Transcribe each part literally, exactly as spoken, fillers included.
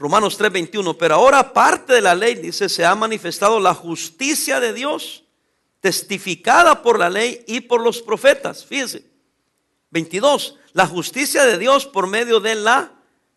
Romanos tres veintiuno, pero ahora aparte de la ley, dice, se ha manifestado la justicia de Dios, testificada por la ley y por los profetas. Fíjense, veintidós, la justicia de Dios por medio de la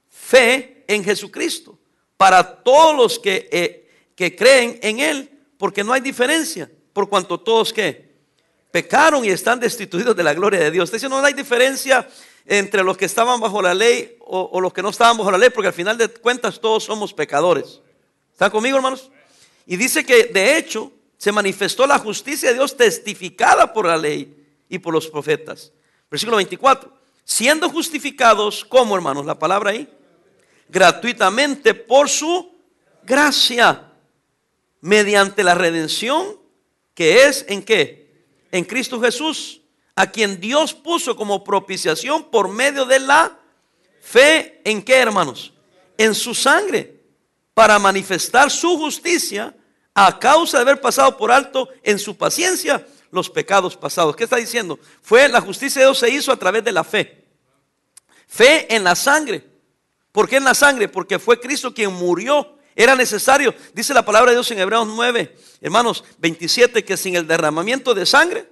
fe en Jesucristo, para todos los que, eh, que creen en Él, porque no hay diferencia, por cuanto todos que pecaron y están destituidos de la gloria de Dios. Está diciendo, no hay diferencia entre los que estaban bajo la ley o, o los que no estaban bajo la ley, porque al final de cuentas todos somos pecadores. ¿Están conmigo, hermanos? Y dice que de hecho se manifestó la justicia de Dios testificada por la ley y por los profetas. Versículo veinticuatro, siendo justificados, ¿cómo, hermanos? La palabra ahí, gratuitamente por su gracia, mediante la redención que es, ¿en qué? En Cristo Jesús, a quien Dios puso como propiciación por medio de la fe. ¿En qué, hermanos? En su sangre, para manifestar su justicia a causa de haber pasado por alto en su paciencia los pecados pasados. ¿Qué está diciendo? Fue la justicia de Dios se hizo a través de la fe. Fe en la sangre. ¿Por qué en la sangre? Porque fue Cristo quien murió. Era necesario, dice la palabra de Dios en Hebreos nueve, hermanos, veintisiete, que sin el derramamiento de sangre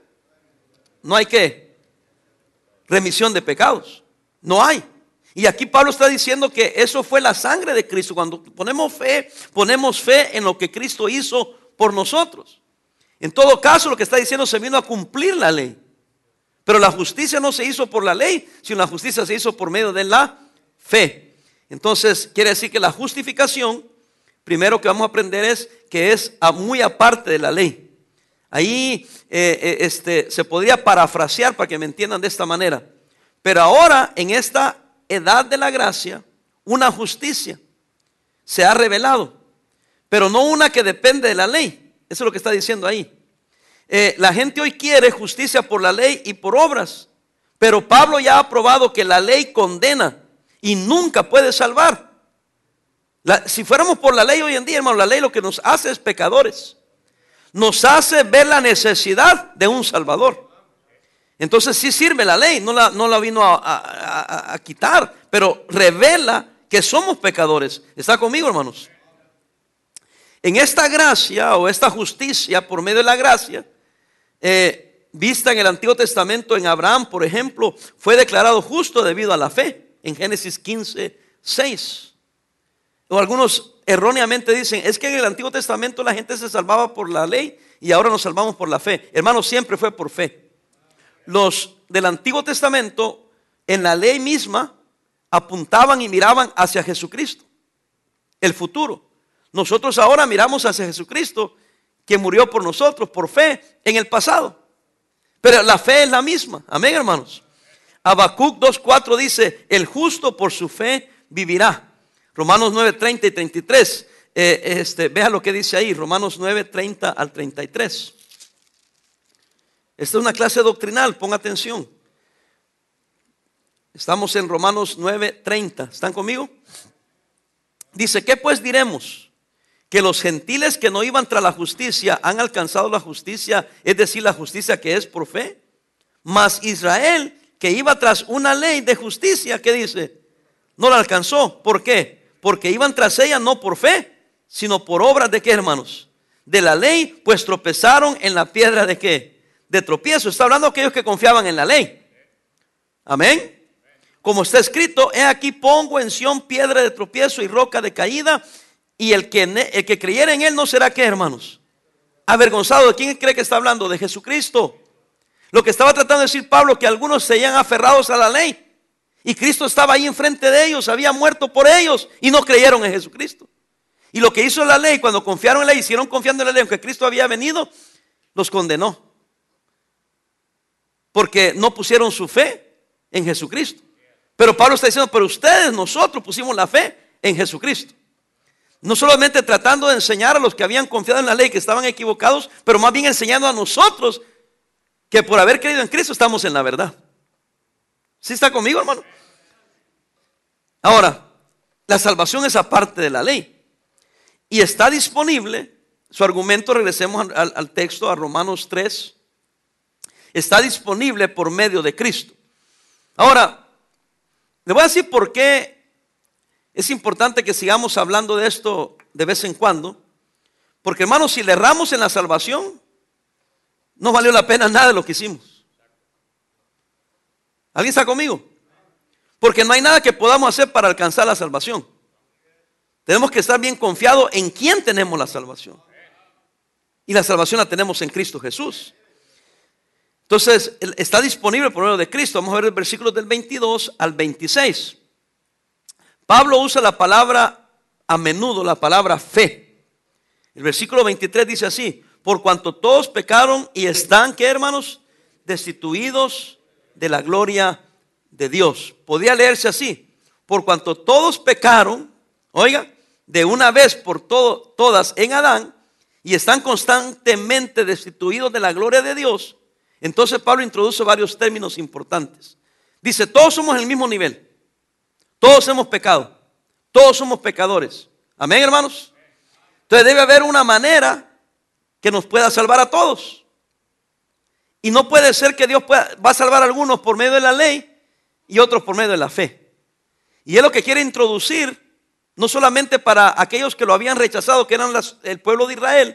no hay ¿qué? Remisión de pecados. No hay. Y aquí Pablo está diciendo que eso fue la sangre de Cristo. Cuando ponemos fe, ponemos fe en lo que Cristo hizo por nosotros. En todo caso, lo que está diciendo, se vino a cumplir la ley. Pero la justicia no se hizo por la ley, sino la justicia se hizo por medio de la fe. Entonces, quiere decir que la justificación, primero que vamos a aprender es que es muy aparte de la ley. Ahí eh, este, se podría parafrasear para que me entiendan de esta manera. Pero ahora, en esta edad de la gracia, una justicia se ha revelado, pero no una que depende de la ley. Eso es lo que está diciendo ahí. Eh, la gente hoy quiere justicia por la ley y por obras, pero Pablo ya ha probado que la ley condena y nunca puede salvar. La, si fuéramos por la ley hoy en día, hermano, la ley lo que nos hace es pecadores. Nos hace ver la necesidad de un Salvador. Entonces sí sirve la ley, no la, no la vino a, a, a, a quitar, pero revela que somos pecadores. ¿Está conmigo, hermanos? En esta gracia o esta justicia por medio de la gracia, eh, vista en el Antiguo Testamento, en Abraham, por ejemplo, fue declarado justo debido a la fe, en Génesis quince, seis. O algunos erróneamente dicen, es que en el Antiguo Testamento la gente se salvaba por la ley y ahora nos salvamos por la fe. Hermanos, siempre fue por fe. Los del Antiguo Testamento en la ley misma apuntaban y miraban hacia Jesucristo, el futuro. Nosotros ahora miramos hacia Jesucristo, que murió por nosotros por fe en el pasado. Pero la fe es la misma. Amén, hermanos. Habacuc dos cuatro dice, el justo por su fe vivirá. Romanos nueve treinta y treinta y tres. Eh, este, vea lo que dice ahí, Romanos nueve treinta al treinta y tres. Esta es una clase doctrinal, ponga atención. Estamos en Romanos nueve treinta. ¿Están conmigo? Dice, ¿qué pues diremos? Que los gentiles que no iban tras la justicia han alcanzado la justicia, es decir, la justicia que es por fe. Mas Israel, que iba tras una ley de justicia, ¿qué dice? No la alcanzó. ¿Por qué? Porque iban tras ella no por fe, sino por obras de qué, hermanos? De la ley, pues tropezaron en la piedra de qué? De tropiezo. Está hablando de aquellos que confiaban en la ley. Amén. Como está escrito, he aquí pongo en Sión piedra de tropiezo y roca de caída, y el que, el que creyera en él no será qué, hermanos, avergonzado. ¿De quién cree que está hablando? De Jesucristo. Lo que estaba tratando de decir Pablo, que algunos se hayan aferrados a la ley y Cristo estaba ahí enfrente de ellos, había muerto por ellos y no creyeron en Jesucristo. Y lo que hizo la ley, cuando confiaron en la ley, hicieron confiando en la ley, aunque Cristo había venido, los condenó, porque no pusieron su fe en Jesucristo. Pero Pablo está diciendo, pero ustedes, nosotros pusimos la fe en Jesucristo. No solamente tratando de enseñar a los que habían confiado en la ley que estaban equivocados, pero más bien enseñando a nosotros que por haber creído en Cristo estamos en la verdad. ¿Sí está conmigo, hermano? Ahora, la salvación es aparte de la ley y está disponible. Su argumento, regresemos al, al texto, a Romanos tres. Está disponible por medio de Cristo. Ahora, le voy a decir por qué Es importante que sigamos hablando de esto de vez en cuando, porque hermanos, si le erramos en la salvación, no valió la pena nada de lo que hicimos. ¿Alguien está conmigo? Porque no hay nada que podamos hacer para alcanzar la salvación. Tenemos que estar bien confiados en quién tenemos la salvación. Y la salvación la tenemos en Cristo Jesús. Entonces, está disponible por medio de Cristo. Vamos a ver el versículo del veintidós al veintiséis. Pablo usa la palabra, a menudo la palabra fe. El versículo veintitrés dice así: por cuanto todos pecaron y están, ¿qué, hermanos? Destituidos de la gloria de Dios. Podría leerse así: por cuanto todos pecaron, oiga, de una vez por todo, todas en Adán, y están constantemente destituidos de la gloria de Dios. Entonces Pablo introduce varios términos importantes. Dice, todos somos en el mismo nivel. Todos hemos pecado. Todos somos pecadores. Amén, hermanos. Entonces debe haber una manera que nos pueda salvar a todos. Y no puede ser que Dios pueda, va a salvar a algunos por medio de la ley y otros por medio de la fe. Y es lo que quiere introducir, no solamente para aquellos que lo habían rechazado, que eran las, el pueblo de Israel,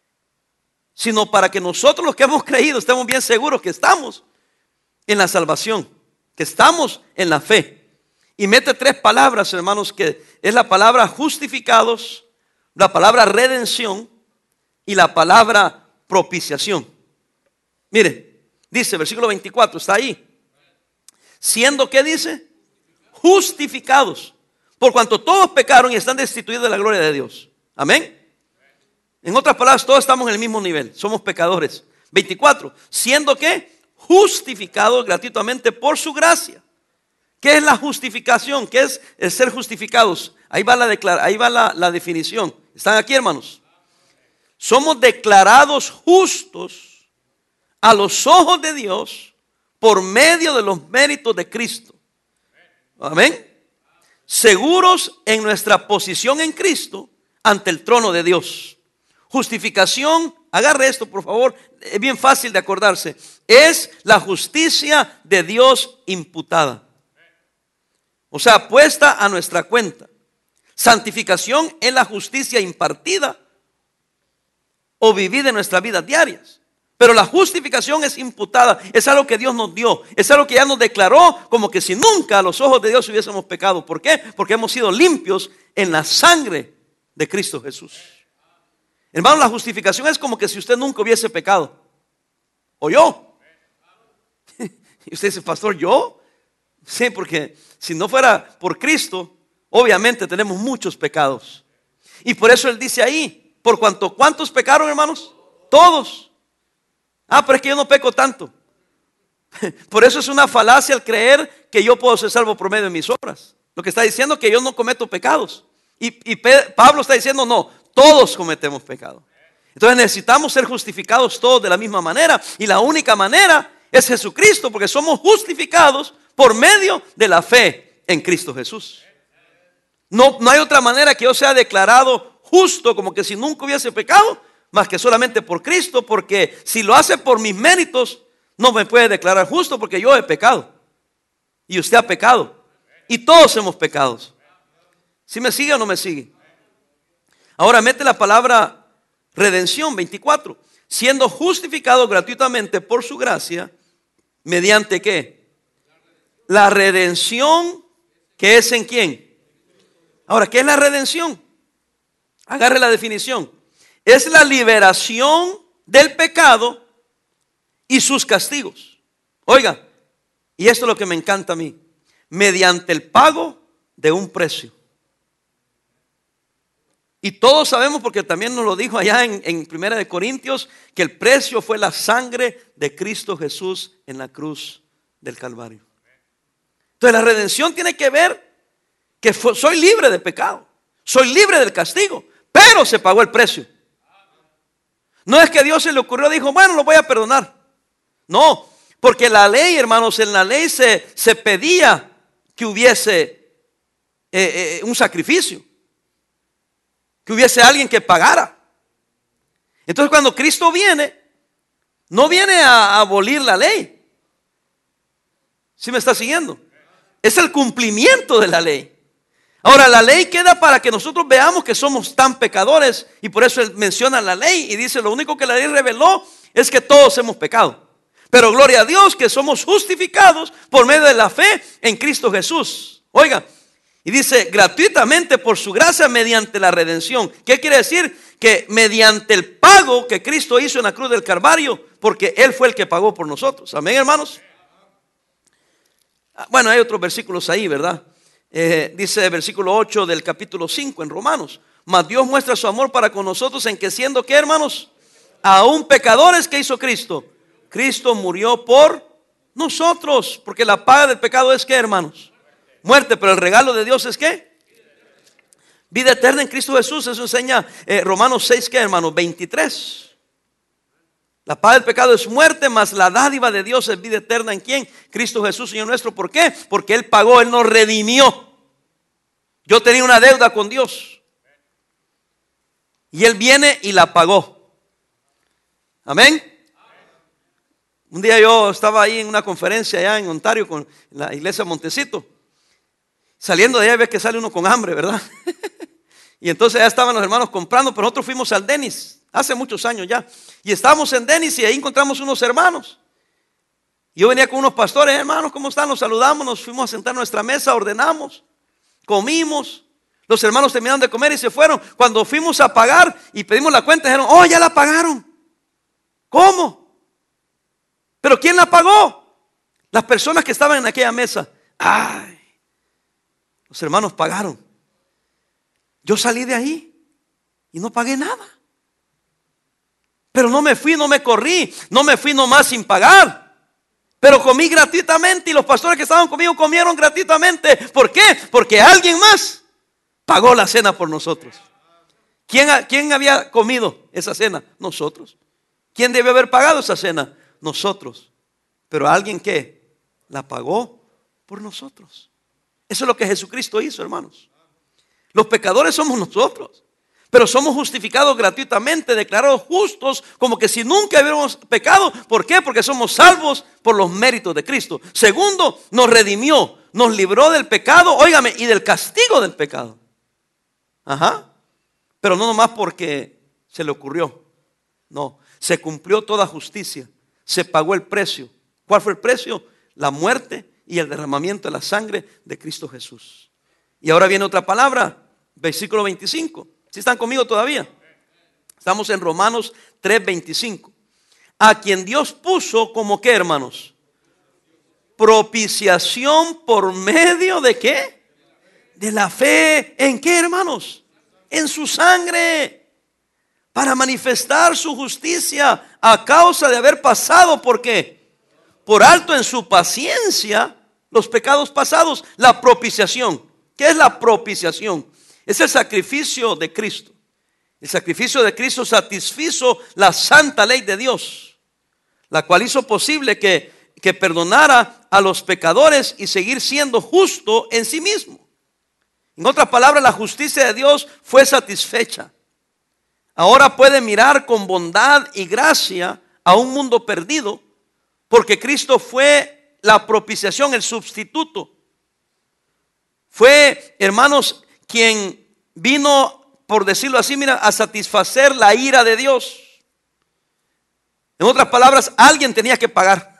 sino para que nosotros los que hemos creído estemos bien seguros que estamos en la salvación, que estamos en la fe. Y mete tres palabras, hermanos, que es la palabra justificados, la palabra redención y la palabra propiciación. Mire, dice versículo veinticuatro, está ahí. Siendo, ¿qué dice? Justificados, por cuanto todos pecaron y están destituidos de la gloria de Dios. Amén. En otras palabras, todos estamos en el mismo nivel, somos pecadores. veinticuatro, siendo que justificados gratuitamente por su gracia. ¿Qué es la justificación? ¿Qué es el ser justificados? Ahí va la, declara, ahí va la, la definición. ¿Están aquí, hermanos? Somos declarados justos a los ojos de Dios por medio de los méritos de Cristo. Amén. Seguros en nuestra posición en Cristo ante el trono de Dios. Justificación, agarre esto por favor, es bien fácil de acordarse. Es la justicia de Dios imputada. O sea, puesta a nuestra cuenta. Santificación es la justicia impartida o vivida en nuestras vidas diarias. Pero la justificación es imputada, es algo que Dios nos dio, es algo que ya nos declaró como que si nunca a los ojos de Dios hubiésemos pecado. ¿Por qué? Porque hemos sido limpios en la sangre de Cristo Jesús. Hermano, la justificación es como que si usted nunca hubiese pecado. ¿O yo? Y usted dice, pastor, ¿yo? Sí, porque si no fuera por Cristo, obviamente tenemos muchos pecados. Y por eso él dice ahí, por cuanto, ¿cuántos pecaron, hermanos? Todos. Ah, pero es que yo no peco tanto. Por eso es una falacia el creer que yo puedo ser salvo por medio de mis obras. Lo que está diciendo es que yo no cometo pecados. Y, y Pablo está diciendo, no, todos cometemos pecado. Entonces necesitamos ser justificados todos de la misma manera. Y la única manera es Jesucristo, porque somos justificados por medio de la fe en Cristo Jesús. No, no hay otra manera que yo sea declarado justo, como que si nunca hubiese pecado, más que solamente por Cristo, porque si lo hace por mis méritos, no me puede declarar justo, porque yo he pecado. Y usted ha pecado. Y todos hemos pecado. ¿Sí me sigue o no me sigue? Ahora mete la palabra redención, veinticuatro. Siendo justificado gratuitamente por su gracia, ¿mediante qué? La redención que es en quién. Ahora, ¿qué es la redención? Agarre la definición. Es la liberación del pecado y sus castigos. Oiga, y esto es lo que me encanta a mí. Mediante el pago de un precio. Y todos sabemos, porque también nos lo dijo allá en, en Primera de Corintios, que el precio fue la sangre de Cristo Jesús en la cruz del Calvario. Entonces la redención tiene que ver que fue, soy libre de pecado, soy libre del castigo, pero se pagó el precio. No es que Dios se le ocurrió, dijo, bueno, lo voy a perdonar. No, porque la ley, hermanos, en la ley se, se pedía que hubiese eh, eh, un sacrificio, que hubiese alguien que pagara. Entonces cuando Cristo viene, no viene a abolir la ley. ¿Sí me está siguiendo? Es el cumplimiento de la ley. Ahora, la ley queda para que nosotros veamos que somos tan pecadores, y por eso él menciona la ley y dice: lo único que la ley reveló es que todos hemos pecado, pero gloria a Dios que somos justificados por medio de la fe en Cristo Jesús. Oiga, y dice: gratuitamente por su gracia mediante la redención. ¿Qué quiere decir? Que mediante el pago que Cristo hizo en la cruz del Calvario, porque Él fue el que pagó por nosotros. Amén, hermanos. Bueno, hay otros versículos ahí, ¿verdad? Eh, dice el versículo ocho del capítulo cinco en Romanos: mas Dios muestra su amor para con nosotros en que, siendo que, hermanos, aún pecadores, ¿qué hizo Cristo? Cristo murió por nosotros, porque la paga del pecado es ¿qué, hermanos? Muerte, pero el regalo de Dios es ¿qué? Vida eterna en Cristo Jesús. Eso enseña eh, Romanos seis, ¿qué, hermanos? veintitrés. La paga del pecado es muerte, mas la dádiva de Dios es vida eterna. ¿En quién? Cristo Jesús, Señor nuestro. ¿Por qué? Porque Él pagó, Él nos redimió. Yo tenía una deuda con Dios, y Él viene y la pagó. Amén. Un día yo estaba ahí en una conferencia allá en Ontario con la iglesia Montecito. Saliendo de allá ves que sale uno con hambre, ¿verdad? Y entonces ya estaban los hermanos comprando, pero nosotros fuimos al Dennis hace muchos años ya. Y estábamos en Dennis y ahí encontramos unos hermanos. Yo venía con unos pastores: hermanos, ¿cómo están? Nos saludamos, nos fuimos a sentar a nuestra mesa, ordenamos, comimos. Los hermanos terminaron de comer y se fueron. Cuando fuimos a pagar y pedimos la cuenta, dijeron: oh, ya la pagaron. ¿Cómo? ¿Pero quién la pagó? Las personas que estaban en aquella mesa. Ay, los hermanos pagaron. Yo salí de ahí y no pagué nada. Pero no me fui, no me corrí, no me fui nomás sin pagar, pero comí gratuitamente, y los pastores que estaban conmigo comieron gratuitamente. ¿Por qué? Porque alguien más pagó la cena por nosotros. ¿Quién, quién había comido esa cena? Nosotros. ¿Quién debe haber pagado esa cena? Nosotros. Pero alguien que la pagó por nosotros. Eso es lo que Jesucristo hizo, hermanos. Los pecadores somos nosotros, pero somos justificados gratuitamente, declarados justos, como que si nunca hubiéramos pecado. ¿Por qué? Porque somos salvos por los méritos de Cristo. Segundo, nos redimió, nos libró del pecado, óigame, y del castigo del pecado. Ajá. Pero no nomás porque se le ocurrió. No, se cumplió toda justicia. Se pagó el precio. ¿Cuál fue el precio? La muerte y el derramamiento de la sangre de Cristo Jesús. Y ahora viene otra palabra, versículo veinticinco. ¿Sí están conmigo todavía? Estamos en Romanos tres veinticinco. A quien Dios puso como ¿qué, hermanos? Propiciación por medio de ¿qué? De la fe. ¿En qué, hermanos? En su sangre, para manifestar su justicia a causa de haber pasado ¿por qué? Por alto en su paciencia los pecados pasados. La propiciación. ¿Qué es la propiciación? Es el sacrificio de Cristo. El sacrificio de Cristo satisfizo la santa ley de Dios, la cual hizo posible que, que perdonara a los pecadores y seguir siendo justo en sí mismo. En otras palabras, la justicia de Dios fue satisfecha. Ahora puede mirar con bondad y gracia a un mundo perdido, porque Cristo fue la propiciación, el sustituto. Fue, hermanos, quien vino, por decirlo así, mira, a satisfacer la ira de Dios. En otras palabras, alguien tenía que pagar.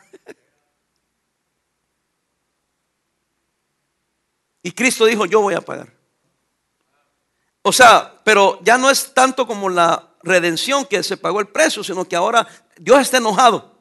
Y Cristo dijo: yo voy a pagar. O sea, pero ya no es tanto como la redención que se pagó el precio, sino que ahora Dios está enojado.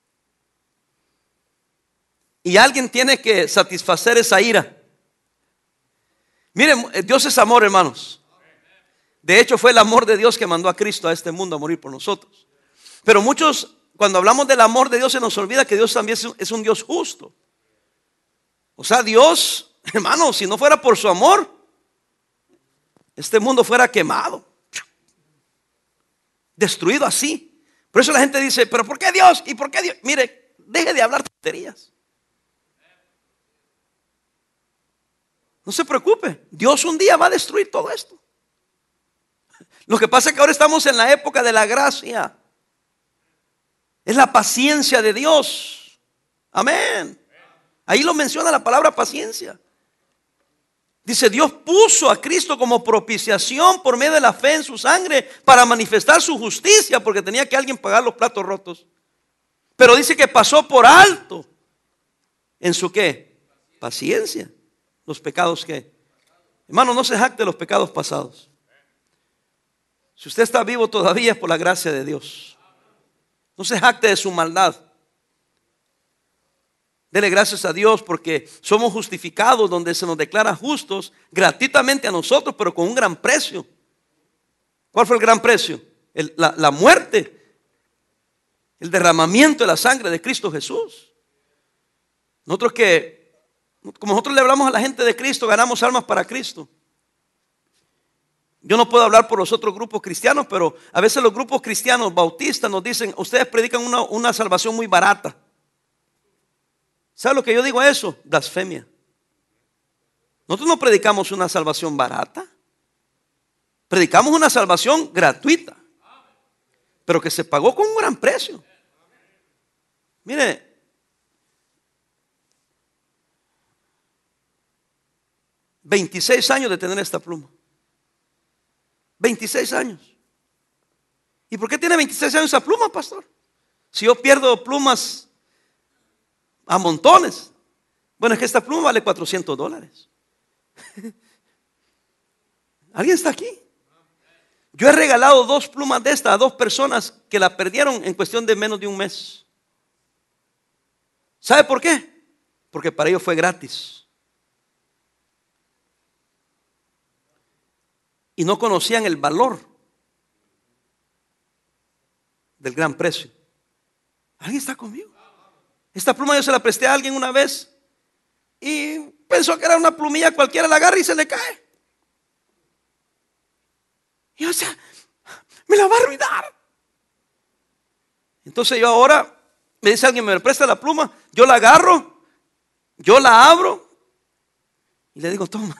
Y alguien tiene que satisfacer esa ira. Miren, Dios es amor, hermanos. De hecho, fue el amor de Dios que mandó a Cristo a este mundo a morir por nosotros. Pero muchos, cuando hablamos del amor de Dios, se nos olvida que Dios también es un Dios justo. O sea, Dios, hermanos, si no fuera por su amor, este mundo fuera quemado, destruido así. Por eso la gente dice: ¿pero por qué Dios? ¿Y por qué Dios? Mire, deje de hablar tonterías. No se preocupe, Dios un día va a destruir todo esto. Lo que pasa es que ahora estamos en la época de la gracia. Es la paciencia de Dios. Amén. Ahí lo menciona la palabra paciencia. Dice, Dios puso a Cristo como propiciación por medio de la fe en su sangre para manifestar su justicia, porque tenía que alguien pagar los platos rotos. Pero dice que pasó por alto en su ¿qué? Paciencia. Los pecados ¿qué? Hermano, no se jacte de los pecados pasados. Si usted está vivo todavía es por la gracia de Dios. No se jacte de su maldad. Dele gracias a Dios porque somos justificados, donde se nos declara justos gratuitamente a nosotros, pero con un gran precio. ¿Cuál fue el gran precio? El, la, la muerte, el derramamiento de la sangre de Cristo Jesús. Nosotros que, como nosotros le hablamos a la gente de Cristo, ganamos almas para Cristo. Yo no puedo hablar por los otros grupos cristianos, pero a veces los grupos cristianos bautistas nos dicen, ustedes predican una, una salvación muy barata. ¿Sabe lo que yo digo a eso? Blasfemia. Nosotros no predicamos una salvación barata. Predicamos una salvación gratuita, pero que se pagó con un gran precio. Mire, veintiséis años de tener esta pluma. veintiséis años. ¿Y por qué tiene veintiséis años esa pluma, pastor? Si yo pierdo plumas a montones. Bueno, es que esta pluma vale cuatrocientos dólares. ¿Alguien está aquí? Yo he regalado dos plumas de esta a dos personas que la perdieron en cuestión de menos de un mes. ¿Sabe por qué? Porque para ellos fue gratis. Y no conocían el valor del gran precio. ¿Alguien está conmigo? Esta pluma yo se la presté a alguien una vez y pensó que era una plumilla cualquiera, la agarra y se le cae. Y o sea, me la va a arruinar. Entonces yo ahora, me dice alguien, me presta la pluma, yo la agarro, yo la abro y le digo, toma.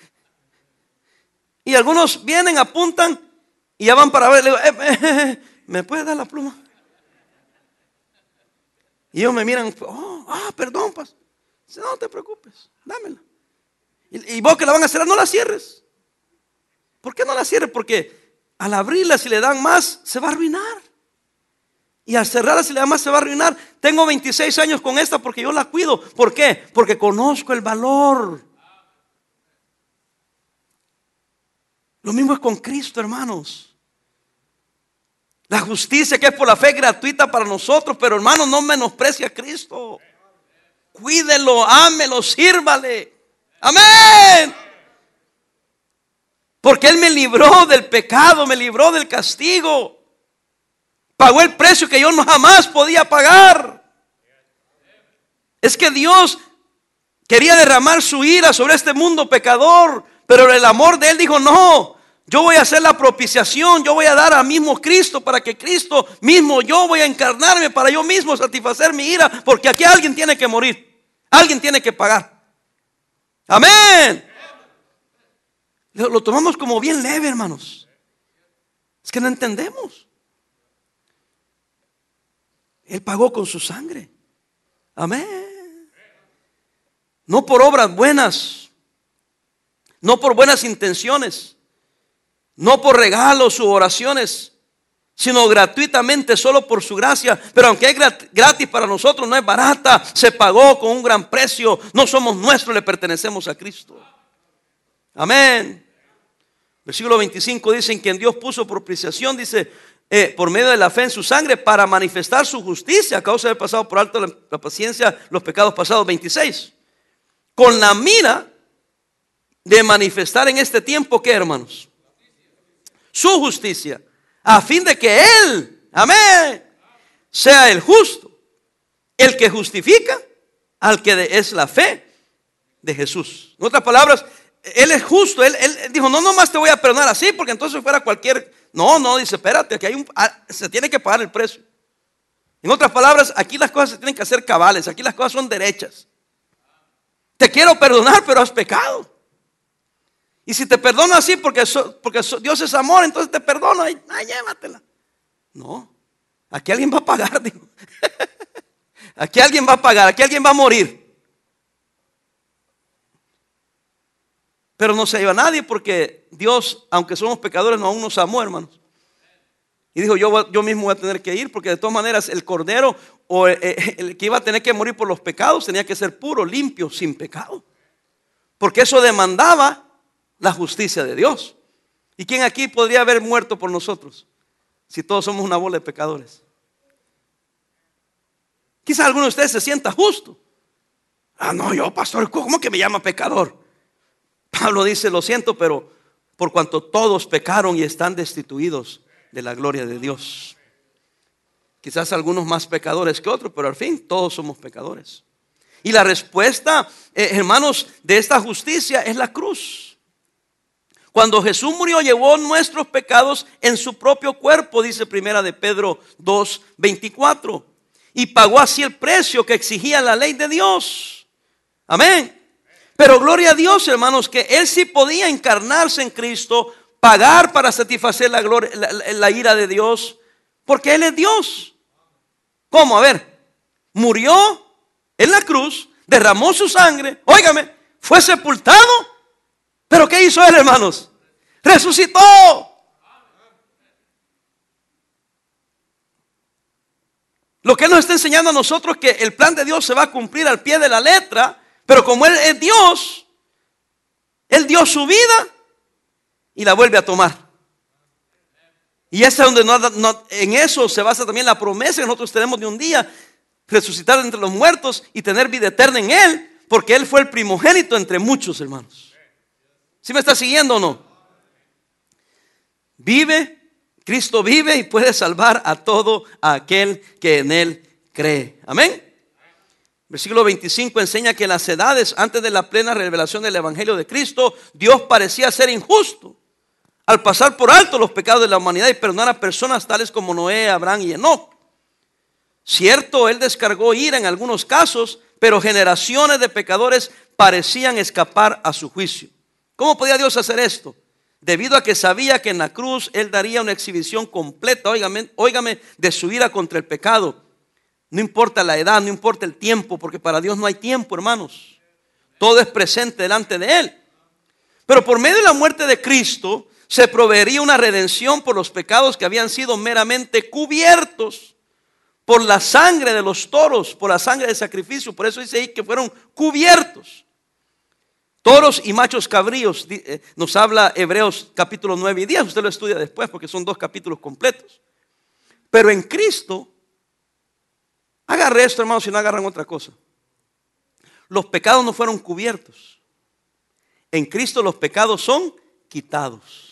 Y algunos vienen, apuntan y ya van para ver, le digo, eh, eh, eh, ¿me puedes dar la pluma? Y ellos me miran, oh, ah, perdón, pas. Dice, no te preocupes, dámela. Y, y vos que la van a cerrar, no la cierres. ¿Por qué no la cierres? Porque al abrirla, si le dan más, se va a arruinar. Y al cerrarla, si le dan más, se va a arruinar. Tengo veintiséis años con esta porque yo la cuido. ¿Por qué? Porque conozco el valor. Lo mismo es con Cristo, hermanos. La justicia que es por la fe es gratuita para nosotros, pero hermanos, no menosprecie a Cristo. Cuídelo, ámelo, sírvale. Amén. Porque Él me libró del pecado, me libró del castigo. Pagó el precio que yo no jamás podía pagar. Es que Dios quería derramar su ira sobre este mundo pecador, pero el amor de Él dijo, no, yo voy a hacer la propiciación, yo voy a dar a mismo Cristo para que Cristo mismo, yo voy a encarnarme para yo mismo satisfacer mi ira, porque aquí alguien tiene que morir, alguien tiene que pagar. Amén. Lo, lo tomamos como bien leve, hermanos. Es que no entendemos. Él pagó con su sangre. Amén. No por obras buenas, no por buenas intenciones, no por regalos u oraciones, sino gratuitamente, solo por su gracia. Pero aunque es gratis para nosotros, no es barata, se pagó con un gran precio. No somos nuestros, le pertenecemos a Cristo. Amén. Versículo veinticinco dice, en quien Dios puso propiciación, dice, eh, por medio de la fe en su sangre, para manifestar su justicia, a causa de haber pasado por alto la, la paciencia, los pecados pasados. Veintiséis, con la mira de manifestar en este tiempo, ¿qué, hermanos? Su justicia, a fin de que Él, amén, sea el justo, el que justifica al que de, es la fe de Jesús. En otras palabras, Él es justo. Él, él dijo, no, nomás te voy a perdonar así, porque entonces fuera cualquier. No, no, dice, espérate, aquí hay un, se tiene que pagar el precio. En otras palabras, aquí las cosas se tienen que hacer cabales, aquí las cosas son derechas. Te quiero perdonar, pero has pecado. Y si te perdono así porque, so, porque so, Dios es amor, entonces te perdono, ay, ay, llévatela. No, aquí alguien va a pagar, digo. Aquí alguien va a pagar, aquí alguien va a morir. Pero no se iba nadie porque Dios, aunque somos pecadores, no, aún nos amó, hermanos. Y dijo, yo, yo mismo voy a tener que ir, porque de todas maneras el cordero o el, el que iba a tener que morir por los pecados tenía que ser puro, limpio, sin pecado. Porque eso demandaba la justicia de Dios. ¿Y quién aquí podría haber muerto por nosotros si todos somos una bola de pecadores? Quizás alguno de ustedes se sienta justo. Ah, no, yo, pastor, ¿cómo que me llama pecador? Pablo dice, lo siento, pero por cuanto todos pecaron y están destituidos de la gloria de Dios. Quizás algunos más pecadores que otros, pero al fin todos somos pecadores. Y la respuesta, eh, hermanos, de esta justicia es la cruz. Cuando Jesús murió, llevó nuestros pecados en su propio cuerpo, dice primera de Pedro dos veinticuatro, y pagó así el precio que exigía la ley de Dios. Amén. Pero gloria a Dios, hermanos, que Él sí podía encarnarse en Cristo, pagar para satisfacer la, gloria, la, la ira de Dios, porque Él es Dios. ¿Cómo? A ver, murió en la cruz, derramó su sangre, óigame, fue sepultado, pero ¿qué hizo Él, hermanos? Resucitó. Lo que Él nos está enseñando a nosotros es que el plan de Dios se va a cumplir al pie de la letra, pero como Él es Dios, Él dio su vida y la vuelve a tomar. Y es donde no, no, en eso se basa también la promesa que nosotros tenemos de un día resucitar entre los muertos y tener vida eterna en Él, porque Él fue el primogénito entre muchos, hermanos. ¿Sí me está siguiendo o no? Vive, Cristo vive y puede salvar a todo aquel que en Él cree. Amén. Versículo veinticinco enseña que en las edades antes de la plena revelación del Evangelio de Cristo, Dios parecía ser injusto al pasar por alto los pecados de la humanidad y perdonar a personas tales como Noé, Abraham y Enoc. Cierto, Él descargó ira en algunos casos, pero generaciones de pecadores parecían escapar a su juicio. ¿Cómo podía Dios hacer esto? Debido a que sabía que en la cruz Él daría una exhibición completa, óigame, óigame, de su ira contra el pecado. No importa la edad, no importa el tiempo, porque para Dios no hay tiempo, hermanos. Todo es presente delante de Él. Pero por medio de la muerte de Cristo se proveería una redención por los pecados que habían sido meramente cubiertos por la sangre de los toros, por la sangre del sacrificio. Por eso dice ahí que fueron cubiertos. Toros y machos cabríos, nos habla Hebreos capítulo nueve y diez. Usted lo estudia después porque son dos capítulos completos. Pero en Cristo, agarre esto, hermanos, si no agarran otra cosa. Los pecados no fueron cubiertos. En Cristo los pecados son quitados.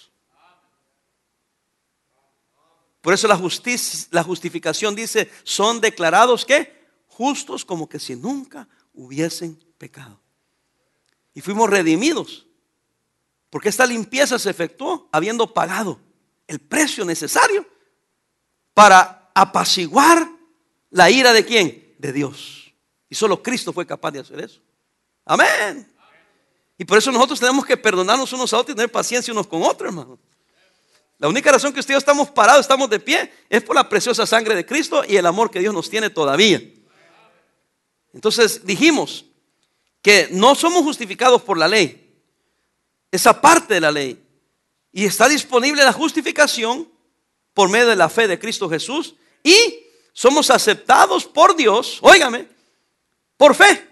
Por eso la justicia, la justificación dice, son declarados ¿qué? Justos, como que si nunca hubiesen pecado. Y fuimos redimidos, porque esta limpieza se efectuó habiendo pagado el precio necesario para apaciguar la ira de ¿quién? De Dios. Y solo Cristo fue capaz de hacer eso. Amén. Y por eso nosotros tenemos que perdonarnos unos a otros y tener paciencia unos con otros, hermano. La única razón que usted y yo estamos parados, estamos de pie, es por la preciosa sangre de Cristo y el amor que Dios nos tiene todavía. Entonces dijimos que no somos justificados por la ley, esa parte de la ley, y está disponible la justificación por medio de la fe de Cristo Jesús, y somos aceptados por Dios, óigame, por fe,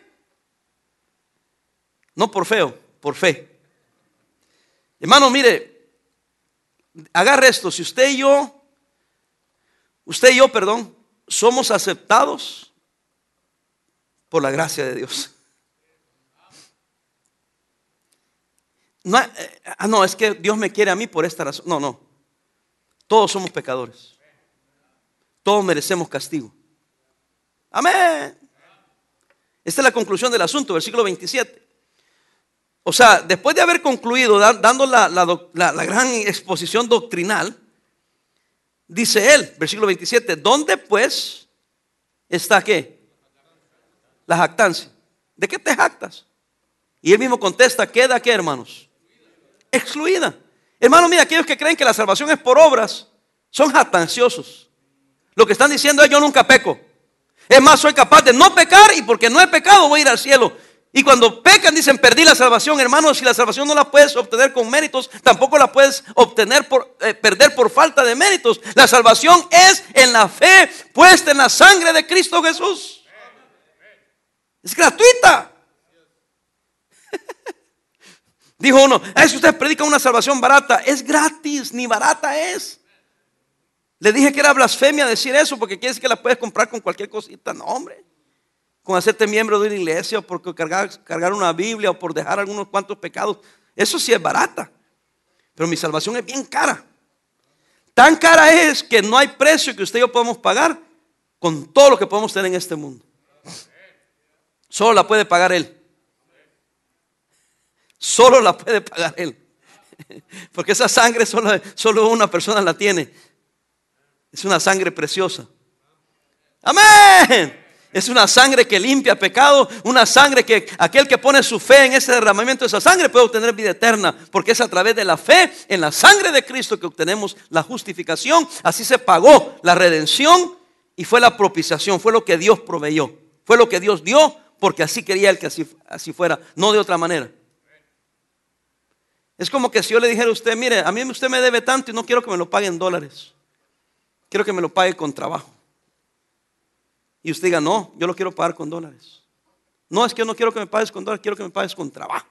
no por feo, por fe. Hermano, mire, agarre esto, si usted y yo, usted y yo, perdón, somos aceptados por la gracia de Dios. No, eh, ah, no, es que Dios me quiere a mí por esta razón. No, no. Todos somos pecadores. Todos merecemos castigo. Amén. Esta es la conclusión del asunto, versículo veintisiete. O sea, después de haber concluido, dando la, la, la, la gran exposición doctrinal, dice él, versículo veintisiete, ¿dónde pues está qué? La jactancia. ¿De qué te jactas? Y él mismo contesta, ¿queda qué, hermanos? Excluida. Hermano, mira, aquellos que creen que la salvación es por obras son jactanciosos. Lo que están diciendo es: yo nunca peco. Es más, soy capaz de no pecar, y porque no he pecado voy a ir al cielo. Y cuando pecan dicen perdí la salvación. Hermanos, si la salvación no la puedes obtener con méritos, tampoco la puedes obtener por, eh, perder por falta de méritos. La salvación es en la fe puesta en la sangre de Cristo Jesús. Es gratuita. Dijo uno, es que ustedes predican una salvación barata. Es gratis, ni barata es. Le dije que era blasfemia decir eso, porque quiere decir que la puedes comprar con cualquier cosita. No, hombre. Con hacerte miembro de una iglesia, o por cargar, cargar una Biblia, o por dejar algunos cuantos pecados. Eso sí es barata. Pero mi salvación es bien cara. Tan cara es que no hay precio que usted y yo podamos pagar con todo lo que podemos tener en este mundo. Solo la puede pagar Él. Solo la puede pagar Él. Porque esa sangre solo, solo una persona la tiene. Es una sangre preciosa. Amén. Es una sangre que limpia pecado. Una sangre que aquel que pone su fe en ese derramamiento de esa sangre puede obtener vida eterna. Porque es a través de la fe en la sangre de Cristo que obtenemos la justificación. Así se pagó la redención y fue la propiciación. Fue lo que Dios proveyó. Fue lo que Dios dio porque así quería Él que así, así fuera. No de otra manera. Es como que si yo le dijera a usted, mire, a mí usted me debe tanto y no quiero que me lo pague en dólares. Quiero que me lo pague con trabajo. Y usted diga, no, yo lo quiero pagar con dólares. No, es que yo no quiero que me pagues con dólares, quiero que me pagues con trabajo.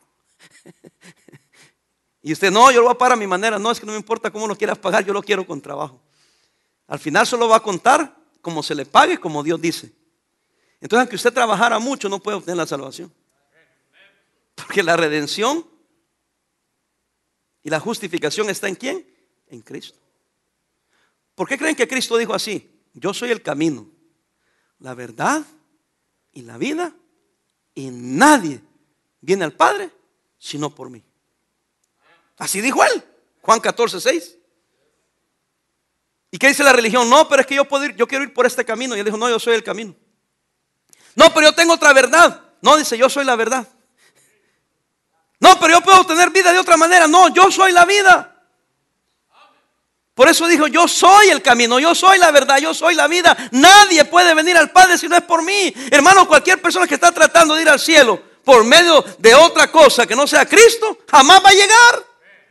Y usted, no, yo lo voy a pagar a mi manera. No, es que no me importa cómo lo quieras pagar, yo lo quiero con trabajo. Al final solo va a contar como se le pague, como Dios dice. Entonces, aunque usted trabajara mucho, no puede obtener la salvación. Porque la redención y la justificación está en ¿quién? En Cristo. ¿Por qué creen que Cristo dijo así? Yo soy el camino, la verdad y la vida, y nadie viene al Padre sino por mí. Así dijo Él, Juan catorce, seis. ¿Y qué dice la religión? No, pero es que yo puedo ir, yo quiero ir por este camino. Y Él dijo, no, yo soy el camino. No, pero yo tengo otra verdad. No, dice, yo soy la verdad. No, pero yo puedo obtener vida de otra manera. No, yo soy la vida. Por eso dijo, yo soy el camino, yo soy la verdad, yo soy la vida. Nadie puede venir al Padre si no es por mí. Hermano, cualquier persona que está tratando de ir al cielo por medio de otra cosa que no sea Cristo, jamás va a llegar.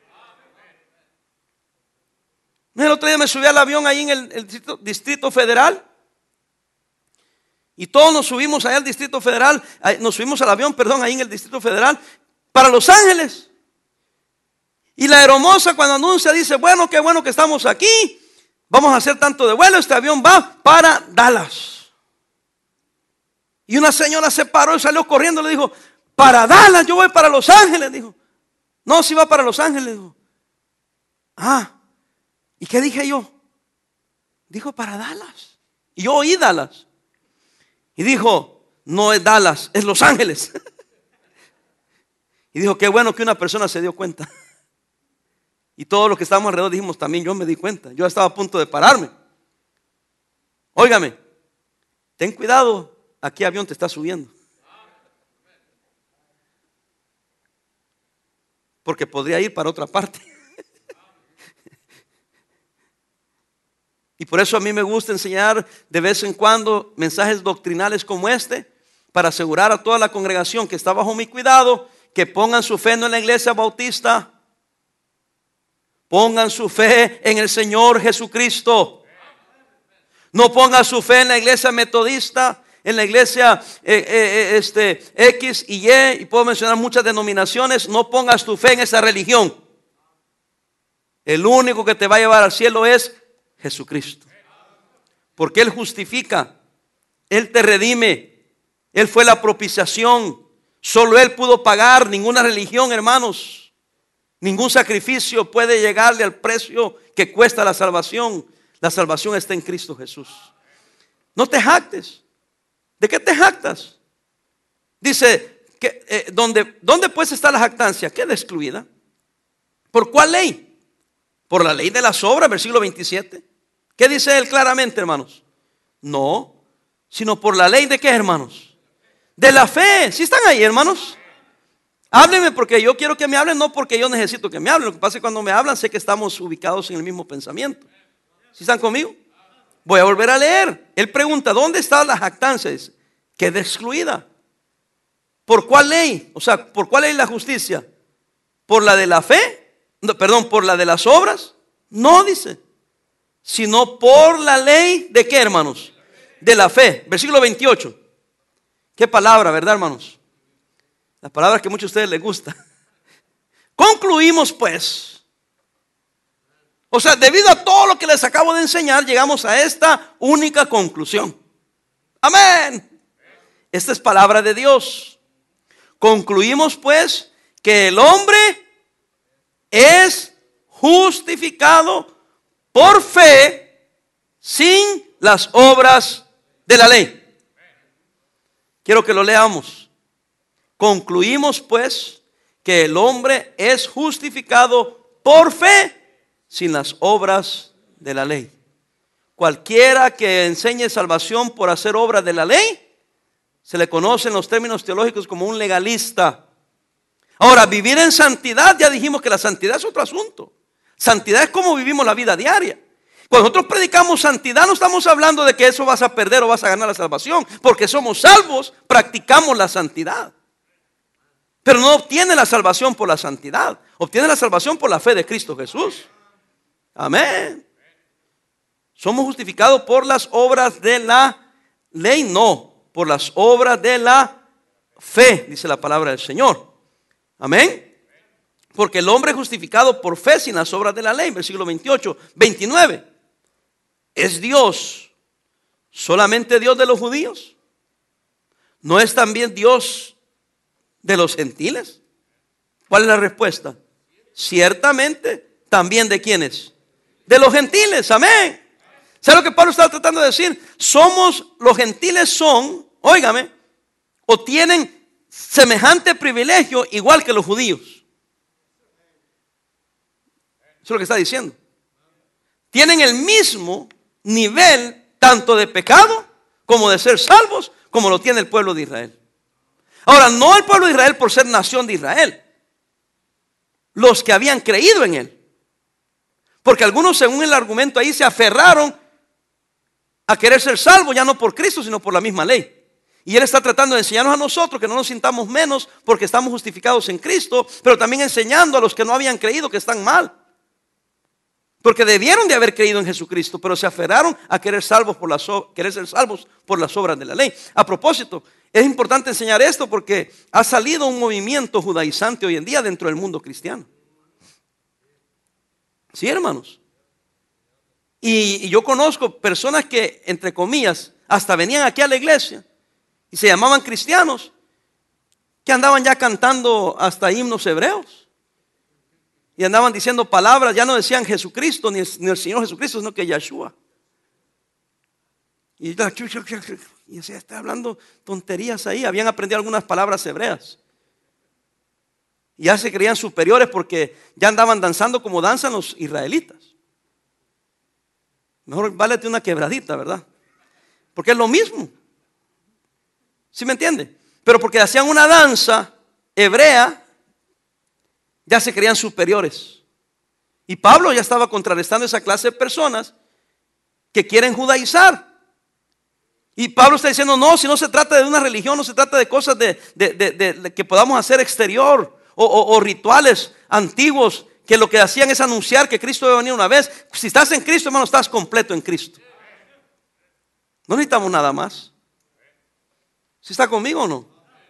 El otro día me subí al avión ahí en el, el distrito, distrito Federal. Y todos nos subimos allá al Distrito Federal. Nos subimos al avión, perdón, ahí en el Distrito Federal para Los Ángeles. Y la aeromoza cuando anuncia dice, bueno, qué bueno que estamos aquí. Vamos a hacer tanto de vuelo. Este avión va para Dallas. Y una señora se paró y salió corriendo. Le dijo, para Dallas, yo voy para Los Ángeles. Dijo, no, si va para Los Ángeles. Dijo, ah, ¿y qué dije yo? Dijo, para Dallas. Y yo oí Dallas. Y dijo, no es Dallas, es Los Ángeles. Y dijo, qué bueno que una persona se dio cuenta. Y todos los que estábamos alrededor dijimos, también yo me di cuenta. Yo estaba a punto de pararme. Óigame, ten cuidado, ¿a qué avión te está subiendo? Porque podría ir para otra parte. Y por eso a mí me gusta enseñar de vez en cuando mensajes doctrinales como este, para asegurar a toda la congregación que está bajo mi cuidado, que pongan su fe no en la iglesia bautista, pongan su fe en el Señor Jesucristo. No pongan su fe en la iglesia metodista, en la iglesia eh, eh, este, X y Y, y puedo mencionar muchas denominaciones. No pongas tu fe en esa religión. El único que te va a llevar al cielo es Jesucristo. Porque Él justifica, Él te redime, Él fue la propiciación. Solo Él pudo pagar. Ninguna religión, hermanos, ningún sacrificio puede llegarle al precio que cuesta la salvación. La salvación está en Cristo Jesús. No te jactes. ¿De qué te jactas? Dice que, eh, ¿dónde, ¿dónde pues está la jactancia? Queda excluida. ¿Por cuál ley? Por la ley de las obras, versículo veintisiete. ¿Qué dice él claramente, hermanos? No, sino por la ley de qué, hermanos? De la fe. ¿Sí están ahí, hermanos? Háblenme porque yo quiero que me hablen, no porque yo necesito que me hablen. Lo que pasa es que cuando me hablan sé que estamos ubicados en el mismo pensamiento. ¿Sí están conmigo? Voy a volver a leer. Él pregunta, ¿dónde está la jactancia? Dice, queda excluida. ¿Por cuál ley? O sea, ¿por cuál ley la justicia? ¿Por la de la fe? No, perdón, ¿por la de las obras? No, dice. Sino por la ley de ¿qué, hermanos? De la fe. Versículo veintiocho. Qué palabra, ¿verdad, hermanos? La palabra que a muchos de ustedes les gusta. Concluimos pues. O sea, debido a todo lo que les acabo de enseñar, llegamos a esta única conclusión. Amén. Esta es palabra de Dios. Concluimos pues que el hombre es justificado por fe sin las obras de la ley. Quiero que lo leamos. Concluimos pues que el hombre es justificado por fe sin las obras de la ley. Cualquiera que enseñe salvación por hacer obras de la ley, se le conoce en los términos teológicos como un legalista. Ahora, vivir en santidad, ya dijimos que la santidad es otro asunto. Santidad es como vivimos la vida diaria. Cuando nosotros predicamos santidad, no estamos hablando de que eso vas a perder o vas a ganar la salvación, porque somos salvos, practicamos la santidad. Pero no obtiene la salvación por la santidad, obtiene la salvación por la fe de Cristo Jesús. Amén. Somos justificados por las obras de la ley, no, por las obras de la fe, dice la palabra del Señor. Amén. Porque el hombre es justificado por fe sin las obras de la ley. Versículo veintiocho, veintinueve. ¿Es Dios solamente Dios de los judíos? ¿No es también Dios de los gentiles? ¿Cuál es la respuesta? Ciertamente también de quiénes? De los gentiles, amén. ¿Sabe lo que Pablo estaba tratando de decir? Somos, los gentiles son, óigame, o tienen semejante privilegio igual que los judíos. Eso es lo que está diciendo. Tienen el mismo nivel tanto de pecado como de ser salvos, como lo tiene el pueblo de Israel. Ahora, no el pueblo de Israel por ser nación de Israel, los que habían creído en él. Porque algunos, según el argumento ahí, se aferraron a querer ser salvos, ya no por Cristo, sino por la misma ley. Y él está tratando de enseñarnos a nosotros que no nos sintamos menos porque estamos justificados en Cristo, pero también enseñando a los que no habían creído que están mal. Porque debieron de haber creído en Jesucristo, pero se aferraron a querer, salvos por las, querer ser salvos por las obras de la ley. A propósito, es importante enseñar esto porque ha salido un movimiento judaizante hoy en día dentro del mundo cristiano. Sí, hermanos. Y, y yo conozco personas que, entre comillas, hasta venían aquí a la iglesia y se llamaban cristianos, que andaban ya cantando hasta himnos hebreos. Y andaban diciendo palabras, ya no decían Jesucristo ni el, ni el Señor Jesucristo, sino que Yeshua. Y, y se está hablando tonterías ahí. Habían aprendido algunas palabras hebreas. Y ya se creían superiores porque ya andaban danzando como danzan los israelitas. Mejor válete una quebradita, ¿verdad? Porque es lo mismo. ¿Sí me entiende? Pero porque hacían una danza hebrea, ya se creían superiores. Y Pablo ya estaba contrarrestando esa clase de personas que quieren judaizar. Y Pablo está diciendo, no, si no se trata de una religión, no se trata de cosas de, de, de, de, de que podamos hacer exterior o, o, o rituales antiguos que lo que hacían es anunciar que Cristo iba a venir una vez. Si estás en Cristo, hermano, estás completo en Cristo. No necesitamos nada más. ¿Sí está conmigo o no?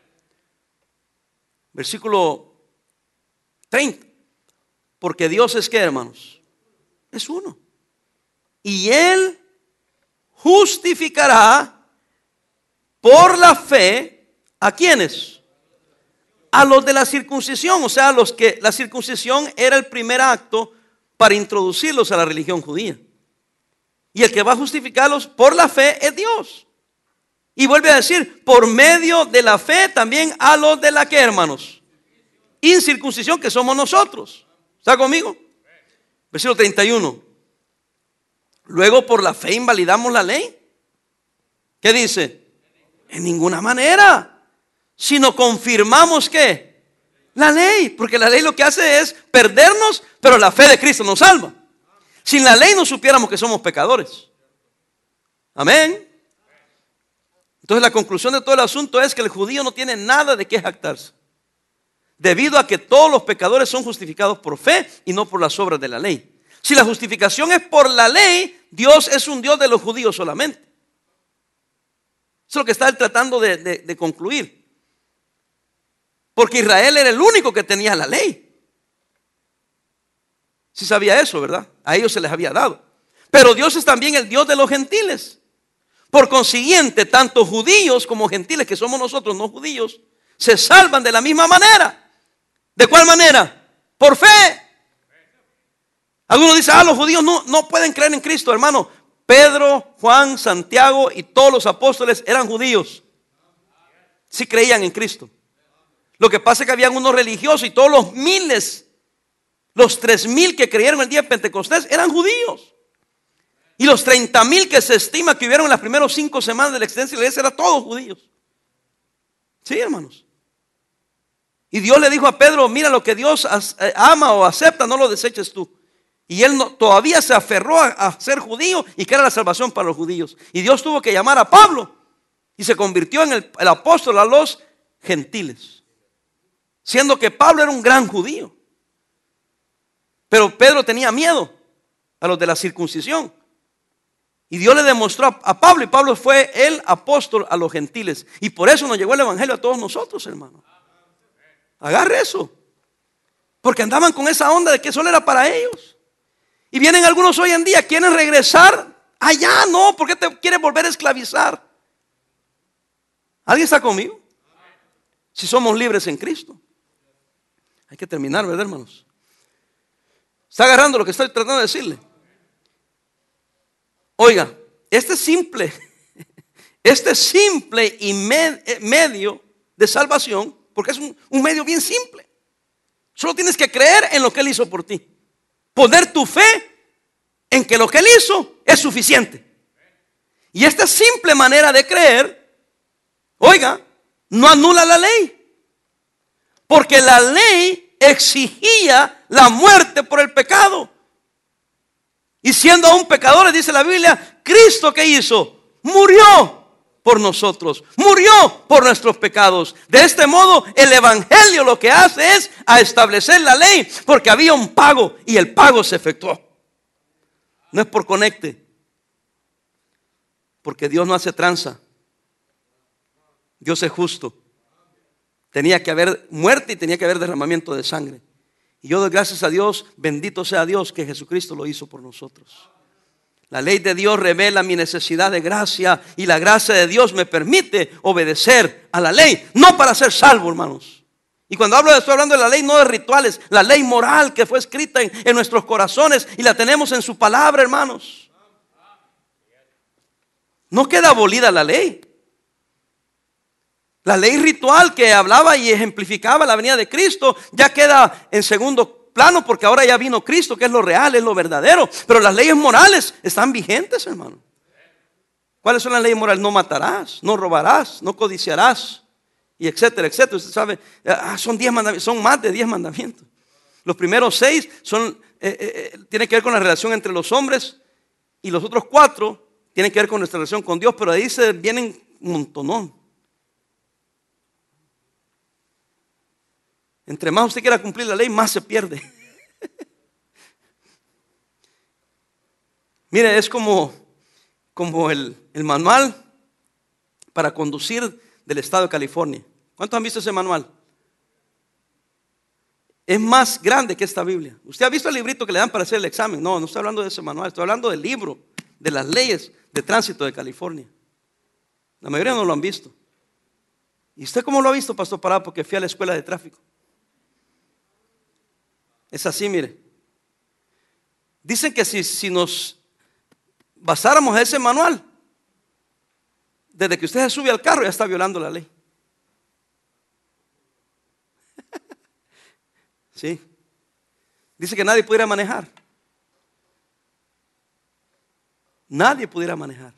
Versículo treinta. Porque Dios es ¿qué, hermanos? Es uno. Y Él justificará por la fe ¿a quiénes? A los de la circuncisión. O sea, a los que la circuncisión era el primer acto para introducirlos a la religión judía. Y el que va a justificarlos por la fe es Dios. Y vuelve a decir, por medio de la fe también a los de la ¿qué, hermanos? Incircuncisión, que somos nosotros. ¿Está conmigo? Versículo treinta y uno. Luego por la fe invalidamos la ley. ¿Qué dice? En ninguna manera. Sino confirmamos ¿qué? La ley. Porque la ley lo que hace es perdernos, pero la fe de Cristo nos salva. Sin la ley no supiéramos que somos pecadores. Amén. Entonces la conclusión de todo el asunto es que el judío no tiene nada de qué jactarse, debido a que todos los pecadores son justificados por fe y no por las obras de la ley. Si la justificación es por la ley, Dios es un Dios de los judíos solamente. Eso es lo que está él tratando de, de, de concluir. Porque Israel era el único que tenía la ley. Sí sabía eso, ¿verdad? A ellos se les había dado. Pero Dios es también el Dios de los gentiles. Por consiguiente, tanto judíos como gentiles, que somos nosotros no judíos, se salvan de la misma manera. ¿De cuál manera? Por fe. Algunos dicen, ah, los judíos no, no pueden creer en Cristo, hermano. Pedro, Juan, Santiago y todos los apóstoles eran judíos. Sí creían en Cristo. Lo que pasa es que habían unos religiosos y todos los miles, los tres mil que creyeron el día de Pentecostés eran judíos. Y los treinta mil que se estima que hubieron en las primeras cinco semanas de la existencia de la iglesia eran todos judíos. Sí, hermanos. Y Dios le dijo a Pedro, mira, lo que Dios ama o acepta, no lo deseches tú. Y él no, todavía se aferró a, a ser judío y que era la salvación para los judíos. Y Dios tuvo que llamar a Pablo y se convirtió en el, el apóstol a los gentiles, siendo que Pablo era un gran judío. Pero Pedro tenía miedo a los de la circuncisión. Y Dios le demostró a, a Pablo, y Pablo fue el apóstol a los gentiles. Y por eso nos llegó el evangelio a todos nosotros, hermano. Agarre eso. Porque andaban con esa onda de que solo era para ellos. Y vienen algunos hoy en día, quieren regresar allá. No, ¿por qué te quieres volver a esclavizar? ¿Alguien está conmigo? Si somos libres en Cristo. Hay que terminar, ¿verdad, hermanos? ¿Está agarrando lo que estoy tratando de decirle? Oiga, este simple, este simple y med, medio de salvación, porque es un, un medio bien simple. Solo tienes que creer en lo que Él hizo por ti. Poner tu fe en que lo que Él hizo es suficiente. Y esta simple manera de creer, oiga, no anula la ley. Porque la ley exigía la muerte por el pecado. Y siendo aún pecadores, dice la Biblia, Cristo, ¿qué hizo? Murió por nosotros, murió por nuestros pecados. De este modo, el evangelio lo que hace es a establecer la ley, porque había un pago y el pago se efectuó. No es por conecte, porque Dios no hace tranza. Dios es justo. Tenía que haber muerte y tenía que haber derramamiento de sangre. Y yo doy gracias a Dios, bendito sea Dios, que Jesucristo lo hizo por nosotros. La ley de Dios revela mi necesidad de gracia, y la gracia de Dios me permite obedecer a la ley, no para ser salvo, hermanos. Y cuando hablo de esto, hablando de la ley, no de rituales, la ley moral que fue escrita en, en nuestros corazones y la tenemos en su palabra, hermanos. No queda abolida la ley. La ley ritual que hablaba y ejemplificaba la venida de Cristo ya queda en segundo plano, porque ahora ya vino Cristo, que es lo real, es lo verdadero. Pero las leyes morales están vigentes, hermano. ¿Cuáles son las leyes morales? No matarás, no robarás, no codiciarás, y etcétera, etcétera. Usted sabe, son diez mandamientos, son más de diez mandamientos. Los primeros seis son, eh, eh, tienen que ver con la relación entre los hombres, y los otros cuatro tienen que ver con nuestra relación con Dios, pero ahí se vienen un montonón. Entre más usted quiera cumplir la ley, más se pierde. Mire, es como, como el, el manual para conducir del estado de California. ¿Cuántos han visto ese manual? Es más grande que esta Biblia. ¿Usted ha visto el librito que le dan para hacer el examen? No, no estoy hablando de ese manual, estoy hablando del libro de las leyes de tránsito de California. La mayoría no lo han visto. ¿Y usted cómo lo ha visto, Pastor Pará? Porque fui a la escuela de tráfico. Es así, mire. Dicen que si, si nos basáramos a ese manual, desde que usted se sube al carro ya está violando la ley. Sí. Dice que nadie pudiera manejar. Nadie pudiera manejar.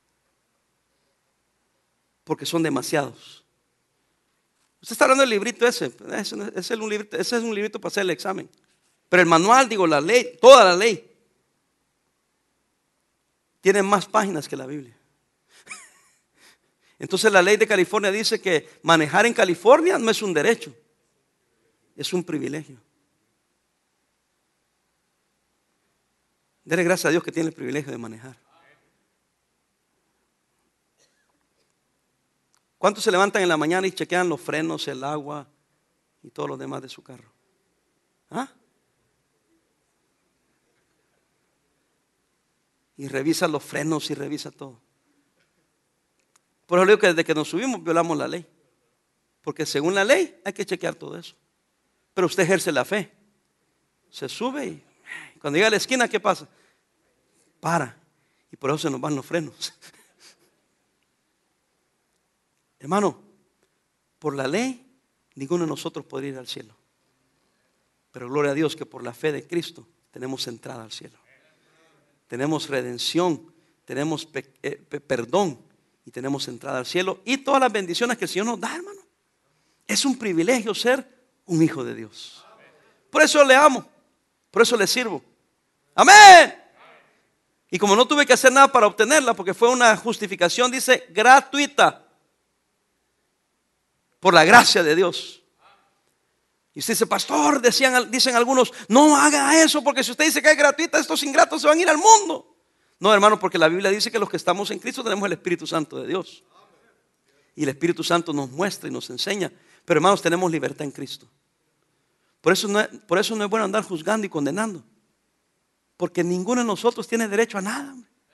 Porque son demasiados. Usted está hablando del librito ese. Ese es un librito, ese es un librito para hacer el examen. Pero el manual, digo, la ley, toda la ley, tiene más páginas que la Biblia. Entonces la ley de California dice que manejar en California no es un derecho, es un privilegio. Dele gracias a Dios que tiene el privilegio de manejar. ¿Cuántos se levantan en la mañana y chequean los frenos, el agua y todo lo demás de su carro? ¿Ah? Y revisa los frenos y revisa todo. Por eso digo que desde que nos subimos violamos la ley. Porque según la ley hay que chequear todo eso. Pero usted ejerce la fe. Se sube y cuando llega a la esquina, ¿qué pasa? Para. Y por eso se nos van los frenos. Hermano, por la ley ninguno de nosotros podría ir al cielo. Pero gloria a Dios que por la fe de Cristo tenemos entrada al cielo. Tenemos redención, tenemos pe- eh, pe- perdón y tenemos entrada al cielo y todas las bendiciones que el Señor nos da, hermano. Es un privilegio ser un hijo de Dios. Por eso le amo, por eso le sirvo. Amén. Y como no tuve que hacer nada para obtenerla, porque fue una justificación, dice, gratuita. Por la gracia de Dios. Y usted dice, pastor, decían, dicen algunos, no haga eso, porque si usted dice que es gratuita, estos ingratos se van a ir al mundo. No, hermano, porque la Biblia dice que los que estamos en Cristo tenemos el Espíritu Santo de Dios. Y el Espíritu Santo nos muestra y nos enseña. Pero hermanos, tenemos libertad en Cristo. Por eso no es, por eso no es bueno andar juzgando y condenando. Porque ninguno de nosotros tiene derecho a nada.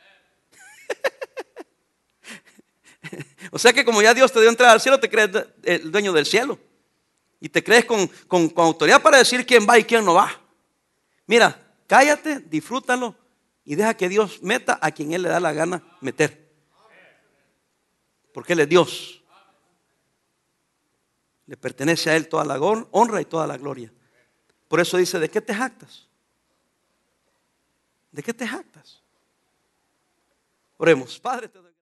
O sea que como ya Dios te dio entrada al cielo, te crees el dueño del cielo. Y te crees con, con, con autoridad para decir quién va y quién no va. Mira, cállate, disfrútalo y deja que Dios meta a quien Él le da la gana meter. Porque Él es Dios. Le pertenece a Él toda la honra y toda la gloria. Por eso dice, ¿de qué te jactas? ¿De qué te jactas? Oremos. Padre, te doy